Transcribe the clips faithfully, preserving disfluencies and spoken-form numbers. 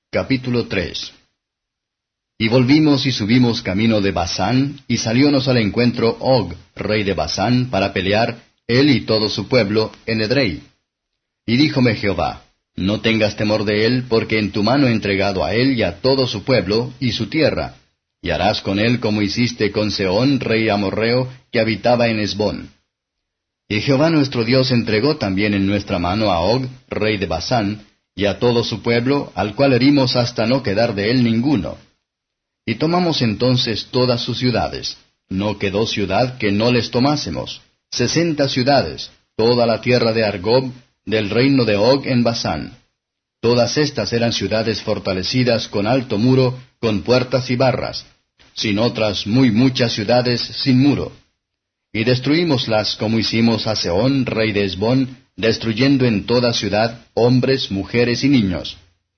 Capítulo tres. Y volvimos y subimos camino de Basán, y saliónos al encuentro Og, rey de Basán, para pelear, él y todo su pueblo, en Edrei. Y díjome Jehová, no tengas temor de él, porque en tu mano he entregado a él y a todo su pueblo, y su tierra, y harás con él como hiciste con Sehón, rey amorreo, que habitaba en Hesbón. Y Jehová nuestro Dios entregó también en nuestra mano a Og, rey de Basán, y a todo su pueblo, al cual herimos hasta no quedar de él ninguno. Y tomamos entonces todas sus ciudades. No quedó ciudad que no les tomásemos. Sesenta ciudades, toda la tierra de Argob, del reino de Og en Basán. Todas estas eran ciudades fortalecidas con alto muro, con puertas y barras, sin otras muy muchas ciudades sin muro. Y destruímoslas como hicimos a Sehón, rey de Hesbón, destruyendo en toda ciudad hombres, mujeres y niños.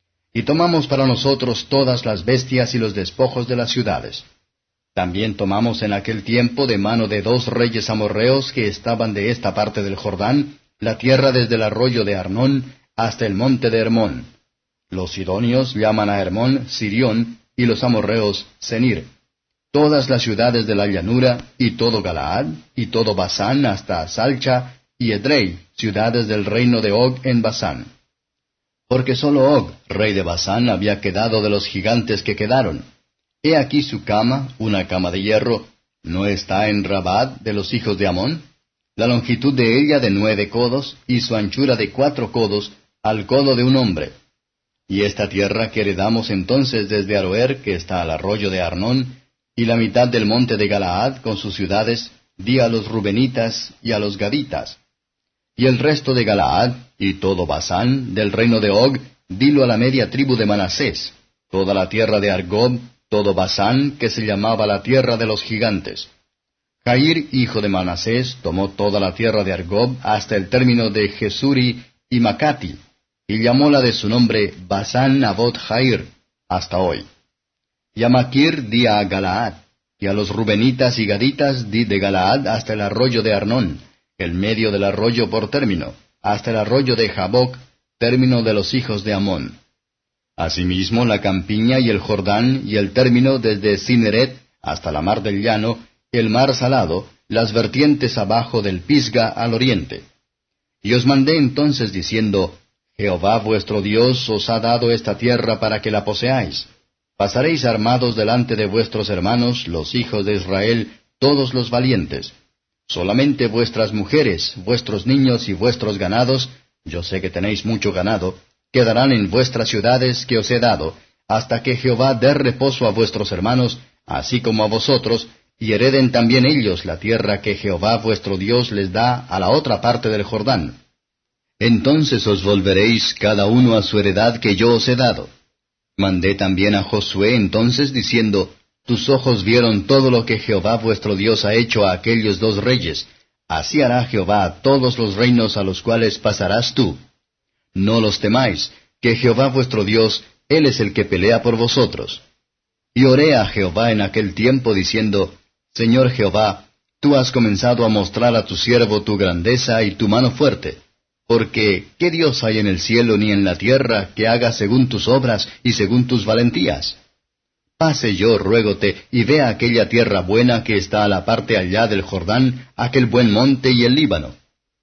Y tomamos para nosotros todas las bestias y los despojos de las ciudades. También tomamos en aquel tiempo de mano de dos reyes amorreos que estaban de esta parte del Jordán, la tierra desde el arroyo de Arnón hasta el monte de Hermón. Los sidonios llaman a Hermón Sirión, y los amorreos Senir. Todas las ciudades de la llanura, y todo Galaad, y todo Basán hasta Salcha, y Edrei, ciudades del reino de Og en Basán. Porque sólo Og, rey de Basán, había quedado de los gigantes que quedaron. He aquí su cama, una cama de hierro, ¿no está en Rabad de los hijos de Amón? La longitud de ella de nueve codos, y su anchura de cuatro codos, al codo de un hombre. Y esta tierra que heredamos entonces desde Aroer, que está al arroyo de Arnón, y la mitad del monte de Galaad con sus ciudades, di a los Rubenitas y a los Gaditas. Y el resto de Galaad, y todo Basán, del reino de Og, dilo a la media tribu de Manasés, toda la tierra de Argob, todo Basán, que se llamaba la tierra de los gigantes. Jair, hijo de Manasés, tomó toda la tierra de Argob hasta el término de Jesuri y Macati, y llamóla de su nombre Basán Abot Jair, hasta hoy. Y a Maquir di a Galaad, y a los Rubenitas y Gaditas di de Galaad hasta el arroyo de Arnón, el medio del arroyo por término, hasta el arroyo de Jaboc, término de los hijos de Amón. Asimismo la campiña y el Jordán, y el término desde Cineret hasta la mar del llano, el mar salado, las vertientes abajo del Pisga al oriente. Y os mandé entonces diciendo, Jehová vuestro Dios os ha dado esta tierra para que la poseáis. Pasaréis armados delante de vuestros hermanos, los hijos de Israel, todos los valientes. Solamente vuestras mujeres, vuestros niños y vuestros ganados, yo sé que tenéis mucho ganado, quedarán en vuestras ciudades que os he dado, hasta que Jehová dé reposo a vuestros hermanos, así como a vosotros, y hereden también ellos la tierra que Jehová vuestro Dios les da a la otra parte del Jordán. Entonces os volveréis cada uno a su heredad que yo os he dado. Mandé también a Josué entonces diciendo, tus ojos vieron todo lo que Jehová vuestro Dios ha hecho a aquellos dos reyes, así hará Jehová a todos los reinos a los cuales pasarás tú. No los temáis, que Jehová vuestro Dios, Él es el que pelea por vosotros. Y oré a Jehová en aquel tiempo diciendo, Señor Jehová, tú has comenzado a mostrar a tu siervo tu grandeza y tu mano fuerte. Porque, ¿qué Dios hay en el cielo ni en la tierra que haga según tus obras y según tus valentías? Pase yo, ruégote, y vea aquella tierra buena que está a la parte allá del Jordán, aquel buen monte y el Líbano.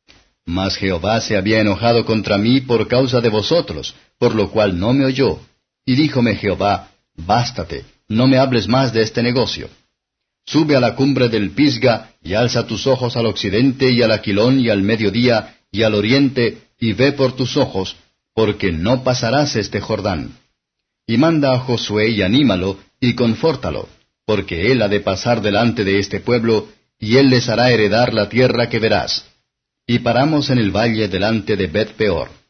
Mas Jehová se había enojado contra mí por causa de vosotros, por lo cual no me oyó. Y díjome Jehová, bástate, no me hables más de este negocio. Sube a la cumbre del Pisga, y alza tus ojos al occidente y al Aquilón y al mediodía, y al oriente, y ve por tus ojos, porque no pasarás este Jordán. Y manda a Josué y anímalo, y confórtalo, porque él ha de pasar delante de este pueblo, y él les hará heredar la tierra que verás. Y paramos en el valle delante de Bet Peor.